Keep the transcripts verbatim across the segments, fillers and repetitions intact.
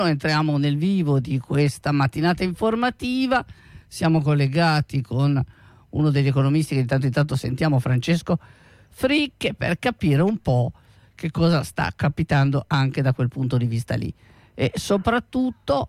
Entriamo nel vivo di questa mattinata informativa, siamo collegati con uno degli economisti che intanto intanto sentiamo, Francesco Fricche, per capire un po' che cosa sta capitando anche da quel punto di vista lì e soprattutto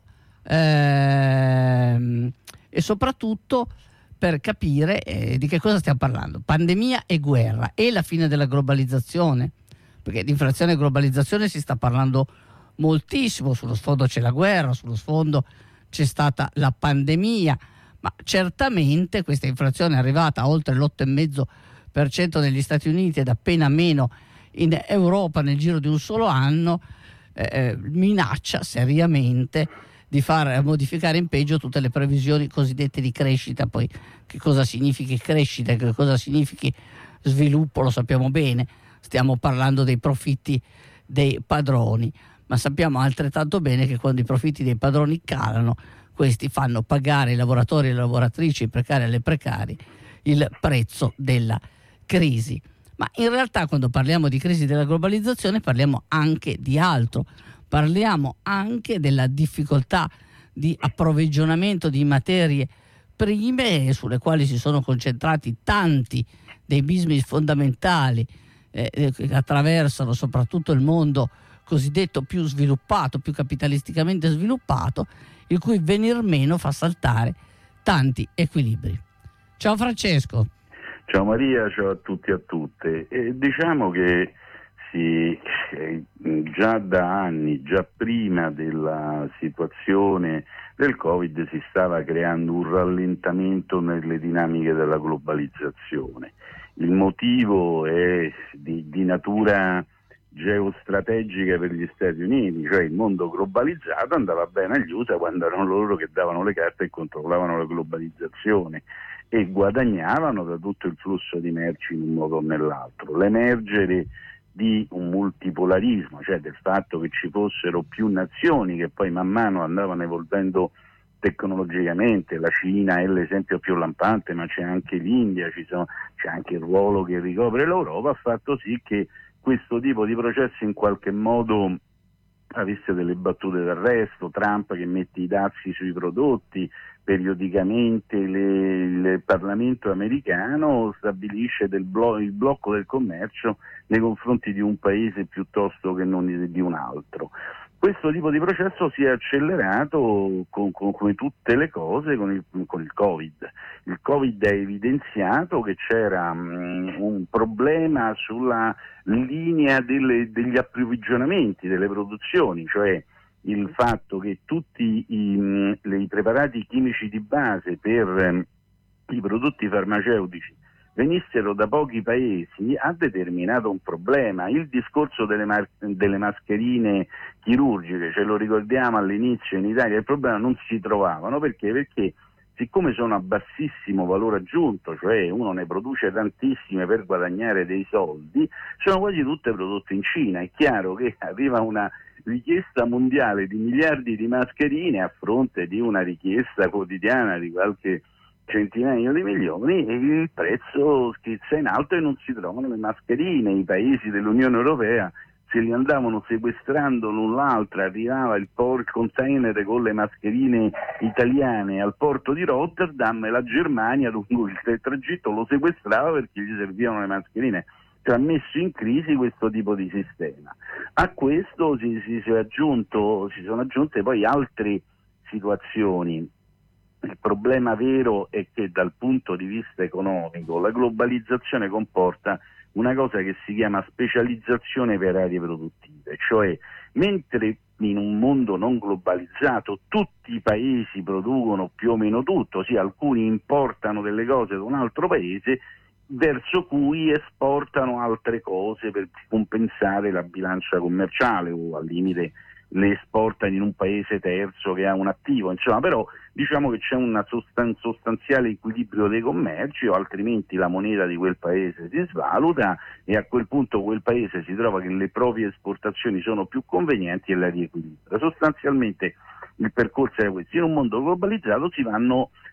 ehm, e soprattutto per capire eh, di che cosa stiamo parlando. Pandemia e guerra e la fine della globalizzazione, perché di inflazione e globalizzazione si sta parlando moltissimo. Sullo sfondo c'è la guerra, sullo sfondo c'è stata la pandemia, ma certamente questa inflazione è arrivata a oltre l'otto virgola cinque per cento negli Stati Uniti ed appena meno in Europa nel giro di un solo anno, eh, minaccia seriamente di far modificare in peggio tutte le previsioni cosiddette di crescita. Poi che cosa significhi crescita, che cosa significhi sviluppo lo sappiamo bene, stiamo parlando dei profitti dei padroni, ma sappiamo altrettanto bene che quando i profitti dei padroni calano, questi fanno pagare i lavoratori e le lavoratrici, i precari e le precari, il prezzo della crisi. Ma in realtà quando parliamo di crisi della globalizzazione parliamo anche di altro, parliamo anche della difficoltà di approvvigionamento di materie prime sulle quali si sono concentrati tanti dei business fondamentali eh, che attraversano soprattutto il mondo cosiddetto più sviluppato, più capitalisticamente sviluppato, il cui venir meno fa saltare tanti equilibri. Ciao Francesco. Ciao Maria, ciao a tutti e a tutte. E diciamo che si, eh, già da anni, già prima della situazione del Covid, si stava creando un rallentamento nelle dinamiche della globalizzazione. Il motivo è di, di natura geostrategica per gli Stati Uniti, cioè il mondo globalizzato andava bene agli U S A quando erano loro che davano le carte e controllavano la globalizzazione e guadagnavano da tutto il flusso di merci in un modo o nell'altro. L'emergere di un multipolarismo, cioè del fatto che ci fossero più nazioni che poi man mano andavano evolvendo tecnologicamente, la Cina è l'esempio più lampante, ma c'è anche l'India, ci sono, c'è anche il ruolo che ricopre l'Europa, ha fatto sì che questo tipo di processo in qualche modo avesse delle battute d'arresto. Trump che mette i dazi sui prodotti, periodicamente le, il Parlamento americano stabilisce del blo- il blocco del commercio nei confronti di un paese piuttosto che non di un altro. Questo tipo di processo si è accelerato con, con, come tutte le cose con il, con il Covid. Il Covid ha evidenziato che c'era um, un problema sulla linea delle, degli approvvigionamenti, delle produzioni, cioè il fatto che tutti i, i preparati chimici di base per um, i prodotti farmaceutici venissero da pochi paesi ha determinato un problema. Il discorso delle, mar- delle mascherine chirurgiche, ce lo ricordiamo all'inizio in Italia, il problema non si trovavano perché? Perché siccome sono a bassissimo valore aggiunto, cioè uno ne produce tantissime per guadagnare dei soldi, sono quasi tutte prodotte in Cina. È chiaro che arriva una richiesta mondiale di miliardi di mascherine a fronte di una richiesta quotidiana di qualche centinaia di milioni e il prezzo schizza in alto e non si trovano le mascherine. I paesi dell'Unione Europea se li andavano sequestrando l'un l'altro, arrivava il, por- il container con le mascherine italiane al porto di Rotterdam e la Germania lungo il tragitto lo sequestrava perché gli servivano le mascherine. Cioè, ha messo in crisi questo tipo di sistema. A questo si, si, si, è aggiunto, si sono aggiunte poi altre situazioni. Il problema vero è che dal punto di vista economico la globalizzazione comporta una cosa che si chiama specializzazione per aree produttive, cioè mentre in un mondo non globalizzato tutti i paesi producono più o meno tutto, ossia alcuni importano delle cose da un altro paese verso cui esportano altre cose per compensare la bilancia commerciale o al limite le esportano in un paese terzo che ha un attivo, insomma, però diciamo che c'è un sostan- sostanziale equilibrio dei commerci, o altrimenti la moneta di quel paese si svaluta e a quel punto quel paese si trova che le proprie esportazioni sono più convenienti e la riequilibra. Sostanzialmente il percorso è questo: in un mondo globalizzato si vanno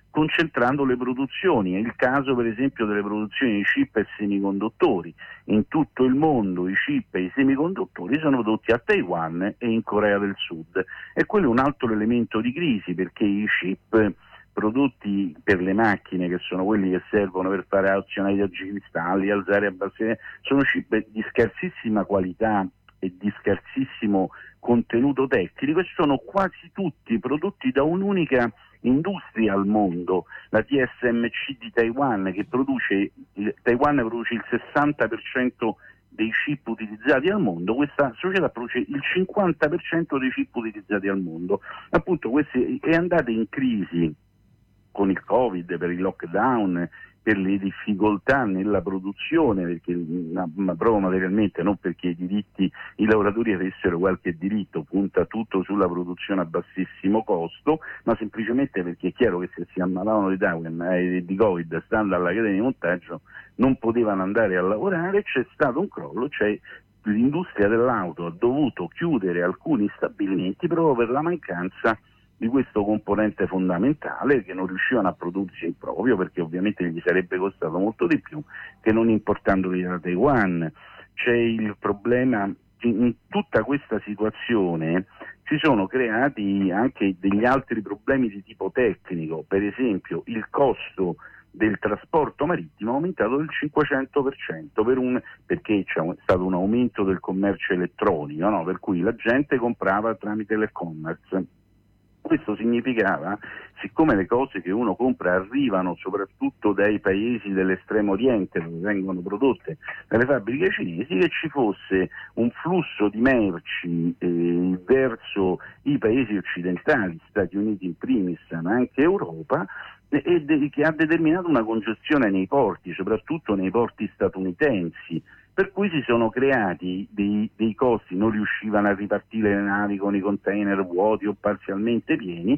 concentrando le produzioni. È il caso per esempio delle produzioni di chip e semiconduttori. In tutto il mondo i chip e i semiconduttori sono prodotti a Taiwan e in Corea del Sud, e quello è un altro elemento di crisi, perché i chip prodotti per le macchine, che sono quelli che servono per fare azionare i cristalli, alzare e abbassare, sono chip di scarsissima qualità e di scarsissimo contenuto tecnico, e sono quasi tutti prodotti da un'unica industria al mondo, la T S M C di Taiwan, che produce, Taiwan produce il sessanta per cento dei chip utilizzati al mondo. Questa società produce il cinquanta per cento dei chip utilizzati al mondo. Appunto, questi è andata in crisi con il Covid, per il lockdown, per le difficoltà nella produzione, perché, ma, ma proprio materialmente, non perché i diritti, i lavoratori avessero qualche diritto, punta tutto sulla produzione a bassissimo costo, ma semplicemente perché è chiaro che se si ammalavano di Taiwan e di Covid, stando alla catena di montaggio, non potevano andare a lavorare. C'è stato un crollo, cioè l'industria dell'auto ha dovuto chiudere alcuni stabilimenti proprio per la mancanza di questo componente fondamentale, che non riuscivano a prodursi in proprio, perché ovviamente gli sarebbe costato molto di più che non importandoli da Taiwan. C'è il problema, in tutta questa situazione si sono creati anche degli altri problemi di tipo tecnico. Per esempio, il costo del trasporto marittimo è aumentato del cinquecento per cento per un, perché c'è stato un aumento del commercio elettronico, no? Per cui la gente comprava tramite l'e-commerce. Questo significava, siccome le cose che uno compra arrivano soprattutto dai paesi dell'estremo oriente, dove vengono prodotte dalle fabbriche cinesi, che ci fosse un flusso di merci eh, verso i paesi occidentali, Stati Uniti in primis, ma anche Europa, e, e de- che ha determinato una congestione nei porti, soprattutto nei porti statunitensi, per cui si sono creati dei, dei costi, non riuscivano a ripartire le navi con i container vuoti o parzialmente pieni.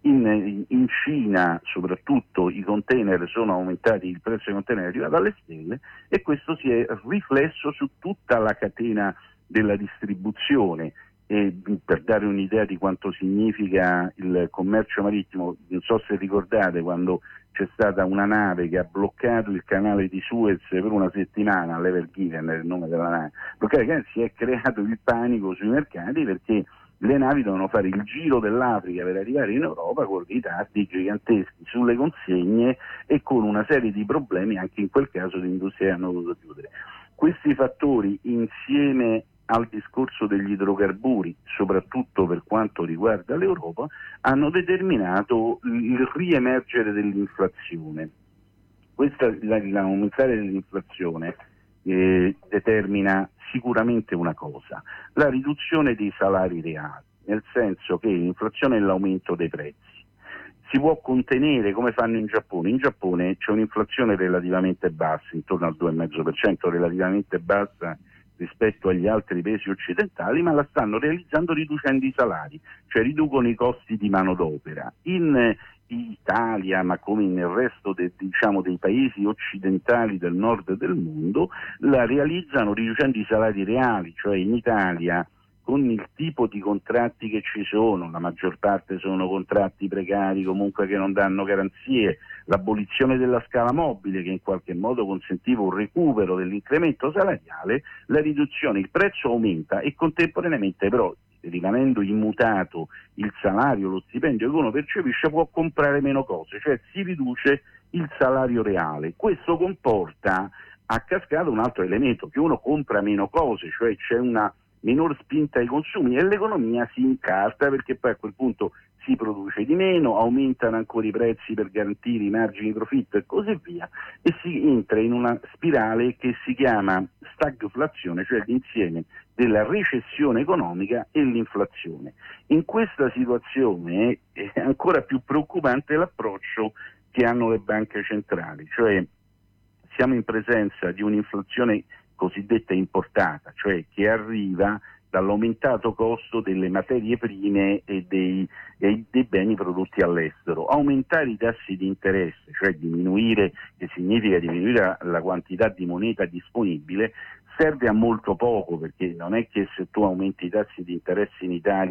In, in Cina soprattutto i container sono aumentati, il prezzo dei container è arrivato alle stelle, e questo si è riflesso su tutta la catena della distribuzione. E per dare un'idea di quanto significa il commercio marittimo, non so se ricordate quando c'è stata una nave che ha bloccato il canale di Suez per una settimana, l'Ever Given è il nome della nave, perché si è creato il panico sui mercati, perché le navi dovevano fare il giro dell'Africa per arrivare in Europa con ritardi giganteschi sulle consegne e con una serie di problemi anche in quel caso le industrie hanno dovuto chiudere. Questi fattori, insieme al discorso degli idrocarburi, soprattutto per quanto riguarda l'Europa, hanno determinato il riemergere dell'inflazione. Questa, l'aumentare dell'inflazione eh, determina sicuramente una cosa: la riduzione dei salari reali, nel senso che l'inflazione è l'aumento dei prezzi. Si può contenere come fanno in Giappone. In Giappone c'è un'inflazione relativamente bassa, intorno al due virgola cinque per cento, relativamente bassa rispetto agli altri paesi occidentali, ma la stanno realizzando riducendo i salari, cioè riducono i costi di manodopera. In Italia, ma come nel resto de, diciamo, dei paesi occidentali del nord del mondo, la realizzano riducendo i salari reali, cioè in Italia, con il tipo di contratti che ci sono, la maggior parte sono contratti precari, comunque che non danno garanzie, l'abolizione della scala mobile che in qualche modo consentiva un recupero dell'incremento salariale, la riduzione, il prezzo aumenta e contemporaneamente però, rimanendo immutato il salario, lo stipendio che uno percepisce, può comprare meno cose, cioè si riduce il salario reale. Questo comporta a cascata un altro elemento, che uno compra meno cose, cioè c'è una minor spinta ai consumi e l'economia si incarta, perché poi a quel punto si produce di meno, aumentano ancora i prezzi per garantire i margini di profitto e così via, e si entra in una spirale che si chiama stagflazione, cioè l'insieme della recessione economica e l'inflazione. In questa situazione è ancora più preoccupante l'approccio che hanno le banche centrali, cioè siamo in presenza di un'inflazione cosiddetta importata, cioè che arriva dall'aumentato costo delle materie prime e dei, e dei beni prodotti all'estero. Aumentare i tassi di interesse, cioè diminuire, che significa diminuire la quantità di moneta disponibile, serve a molto poco, perché non è che se tu aumenti i tassi di interesse in Italia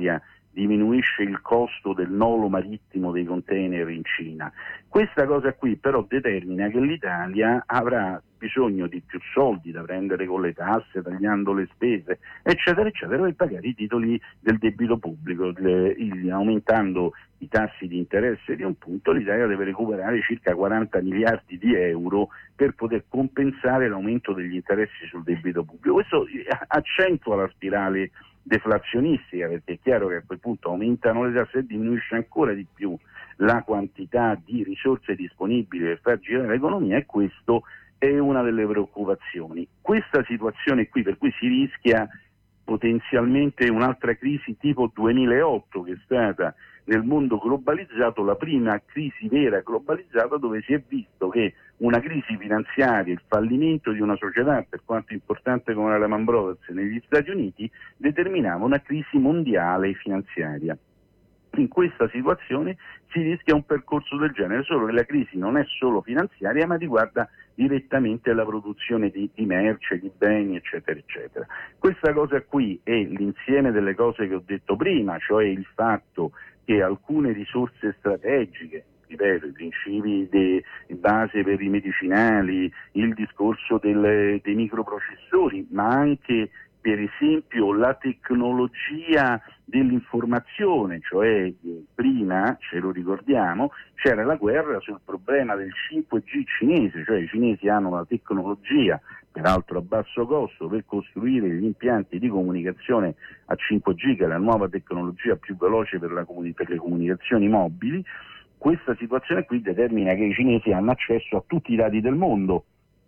diminuisce il costo del nolo marittimo dei container in Cina. Questa cosa qui però determina che l'Italia avrà bisogno di più soldi da prendere con le tasse, tagliando le spese, eccetera, eccetera, per pagare i titoli del debito pubblico. Le, il, aumentando i tassi di interesse di un punto, l'Italia deve recuperare circa quaranta miliardi di euro per poter compensare l'aumento degli interessi sul debito pubblico. Questo accentua la spirale deflazionistica, perché è chiaro che a quel punto aumentano le tasse e diminuisce ancora di più la quantità di risorse disponibili per far girare l'economia, e questo è una delle preoccupazioni. Questa situazione qui, per cui si rischia potenzialmente un'altra crisi tipo duemilaotto, che è stata nel mondo globalizzato la prima crisi vera globalizzata, dove si è visto che una crisi finanziaria, il fallimento di una società, per quanto importante come la Lehman Brothers negli Stati Uniti, determinava una crisi mondiale finanziaria. In questa situazione si rischia un percorso del genere, solo che la crisi non è solo finanziaria, ma riguarda direttamente la produzione di, di merce, di beni, eccetera, eccetera. Questa cosa qui è l'insieme delle cose che ho detto prima, cioè il fatto che alcune risorse strategiche, ripeto, i principi di base per i medicinali, il discorso del, dei microprocessori, ma anche per esempio la tecnologia dell'informazione, cioè prima, ce lo ricordiamo, c'era la guerra sul problema del cinque G cinese, cioè i cinesi hanno la tecnologia, peraltro a basso costo, per costruire gli impianti di comunicazione a cinque G, che è la nuova tecnologia più veloce per, la comuni- per le comunicazioni mobili. Questa situazione qui determina che i cinesi hanno accesso a tutti i dati del mondo.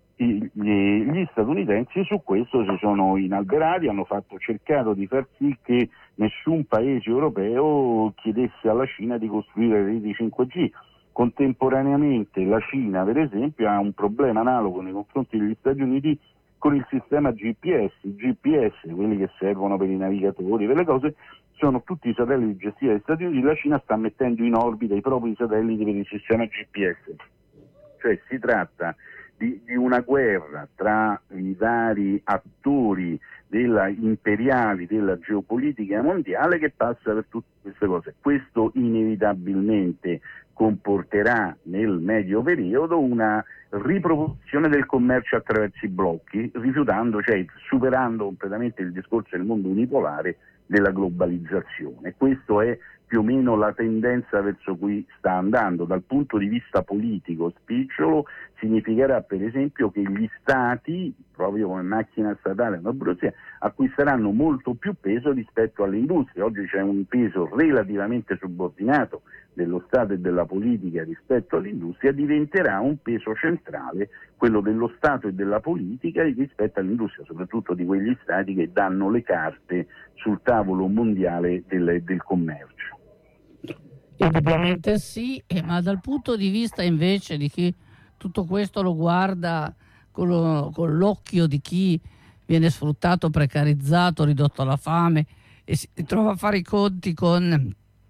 Gli statunitensi su questo si sono inalberati, hanno fatto, cercato di far sì che nessun paese europeo chiedesse alla Cina di costruire reti cinque G. Contemporaneamente la Cina, per esempio, ha un problema analogo nei confronti degli Stati Uniti con il sistema G P S. I G P S, quelli che servono per i navigatori, per le cose, sono tutti i satelliti gestiti dagli Stati Uniti. La Cina sta mettendo in orbita i propri satelliti per il sistema G P S. Cioè si tratta Di, di una guerra tra i vari attori della, imperiali della geopolitica mondiale, che passa per tutte queste cose. Questo inevitabilmente comporterà nel medio periodo una riproposizione del commercio attraverso i blocchi, rifiutando, cioè superando completamente il discorso del mondo unipolare della globalizzazione. Questo è più o meno la tendenza verso cui sta andando. Dal punto di vista politico spicciolo significherà per esempio che gli stati, proprio come macchina statale una burocrazia, acquisteranno molto più peso rispetto alle industrie. Oggi c'è un peso relativamente subordinato dello Stato e della politica rispetto all'industria, diventerà un peso centrale quello dello Stato e della politica rispetto all'industria, soprattutto di quegli stati che danno le carte sul tavolo mondiale del, del commercio. Indubbiamente sì, eh, ma dal punto di vista invece di chi tutto questo lo guarda con, lo, con l'occhio di chi viene sfruttato, precarizzato, ridotto alla fame e si trova a fare i conti con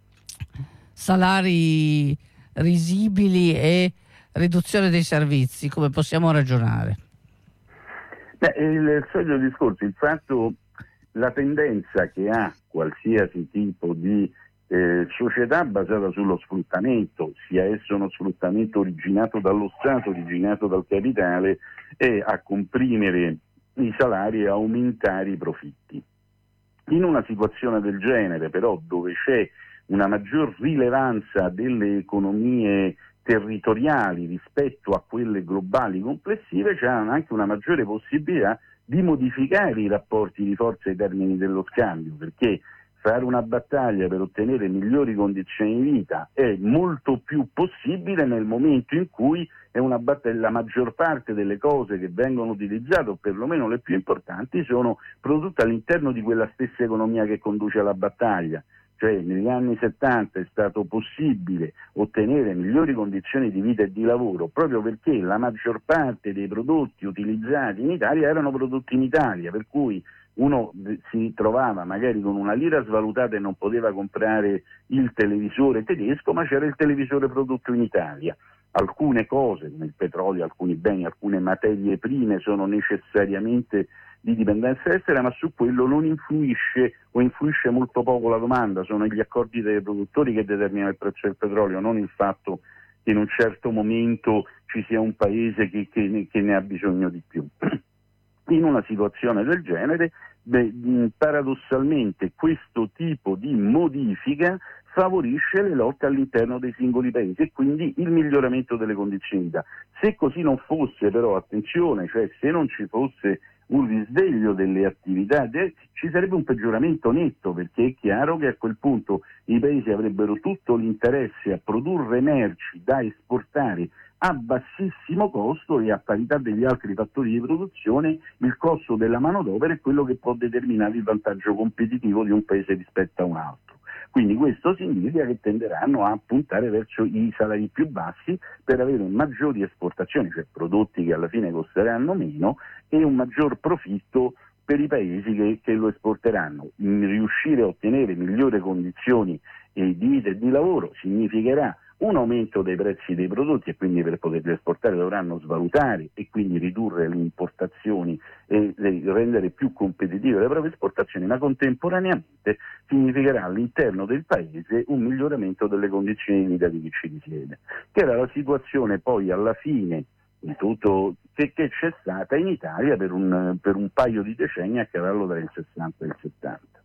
salari risibili e riduzione dei servizi, come possiamo ragionare? Beh, il solito discorso, il fatto, la tendenza che ha qualsiasi tipo di eh, società basata sullo sfruttamento, sia esso uno sfruttamento originato dallo Stato, originato dal capitale, è a comprimere i salari e aumentare i profitti. In una situazione del genere, però, dove c'è una maggior rilevanza delle economie territoriali rispetto a quelle globali complessive, c'è anche una maggiore possibilità di modificare i rapporti di forza ai termini dello scambio, perché fare una battaglia per ottenere migliori condizioni di vita è molto più possibile nel momento in cui è una battaglia, la maggior parte delle cose che vengono utilizzate, o perlomeno le più importanti, sono prodotte all'interno di quella stessa economia che conduce alla battaglia. Cioè negli anni settanta è stato possibile ottenere migliori condizioni di vita e di lavoro proprio perché la maggior parte dei prodotti utilizzati in Italia erano prodotti in Italia, per cui uno si trovava magari con una lira svalutata e non poteva comprare il televisore tedesco, ma c'era il televisore prodotto in Italia. Alcune cose, come il petrolio, alcuni beni, alcune materie prime sono necessariamente di dipendenza estera, ma su quello non influisce o influisce molto poco la domanda. Sono gli accordi dei produttori che determinano il prezzo del petrolio, non il fatto che in un certo momento ci sia un paese che, che, che ne ha bisogno di più. In una situazione del genere, beh, paradossalmente questo tipo di modifica favorisce le lotte all'interno dei singoli paesi e quindi il miglioramento delle condizioni di vita. Se così non fosse, però, attenzione, cioè se non ci fosse un risveglio delle attività, de- ci sarebbe un peggioramento netto, perché è chiaro che a quel punto i paesi avrebbero tutto l'interesse a produrre merci da esportare a bassissimo costo, e a parità degli altri fattori di produzione il costo della manodopera è quello che può determinare il vantaggio competitivo di un paese rispetto a un altro. Quindi questo significa che tenderanno a puntare verso i salari più bassi per avere maggiori esportazioni, cioè prodotti che alla fine costeranno meno, e un maggior profitto per i paesi che, che lo esporteranno. Riuscire a ottenere migliori condizioni eh, di vita e di lavoro significherà un aumento dei prezzi dei prodotti, e quindi per poterli esportare dovranno svalutare e quindi ridurre le importazioni e rendere più competitive le proprie esportazioni, ma contemporaneamente significherà all'interno del paese un miglioramento delle condizioni di vita di chi ci risiede, che era la situazione poi alla fine di tutto che, che c'è stata in Italia per un, per un paio di decenni a cavallo tra il sessanta e il settanta.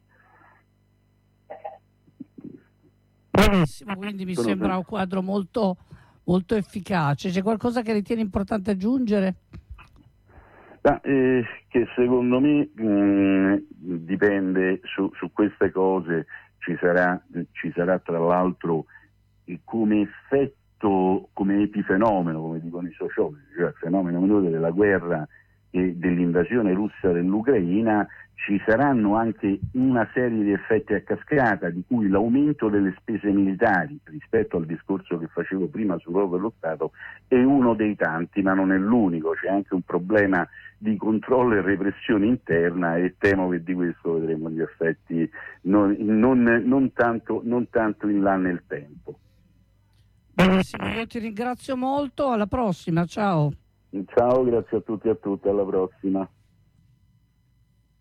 Benissimo, quindi mi Sono sembra un quadro molto, molto efficace. C'è qualcosa che ritieni importante aggiungere? Ah, eh, che secondo me mh, dipende su, su queste cose, ci sarà, ci sarà tra l'altro eh, come effetto, come epifenomeno, come dicono i sociologi, cioè il fenomeno minore della guerra e dell'invasione russa dell'Ucraina, ci saranno anche una serie di effetti a cascata, di cui l'aumento delle spese militari rispetto al discorso che facevo prima sul ruolo dello Stato è uno dei tanti, ma non è l'unico. C'è anche un problema di controllo e repressione interna, e temo che di questo vedremo gli effetti non, non, non, tanto, non tanto in là nel tempo. Benissimo, io ti ringrazio molto, alla prossima, ciao. Ciao, grazie a tutti e a tutte, alla prossima.